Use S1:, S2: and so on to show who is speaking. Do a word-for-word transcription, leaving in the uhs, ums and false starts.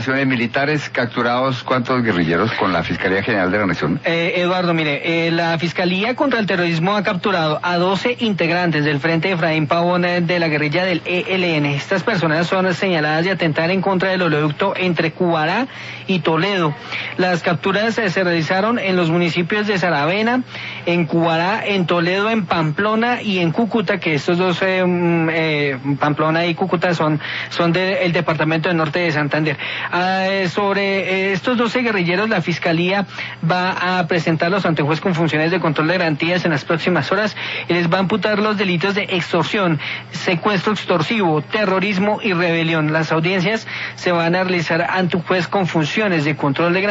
S1: Acciones militares capturados, ¿cuántos guerrilleros con la Fiscalía General de la Nación?
S2: Eh, Eduardo, mire, eh, la Fiscalía contra el Terrorismo ha capturado a doce integrantes del Frente Efraín Pavón eh, de la guerrilla del E L N. Estas personas son señaladas de atentar en contra del oleoducto entre Cubará y Toledo. Las capturas eh, se realizaron en los municipios de Saravena, en Cubará, en Toledo, en Pamplona y en Cúcuta, que estos dos, eh, eh, Pamplona y Cúcuta, son, son del departamento del norte de Santander. Ah, eh, sobre eh, estos doce guerrilleros, la Fiscalía va a presentarlos ante juez con funciones de control de garantías en las próximas horas y les va a imputar los delitos de extorsión, secuestro extorsivo, terrorismo y rebelión. Las audiencias se van a realizar ante un juez con funciones de control de garantías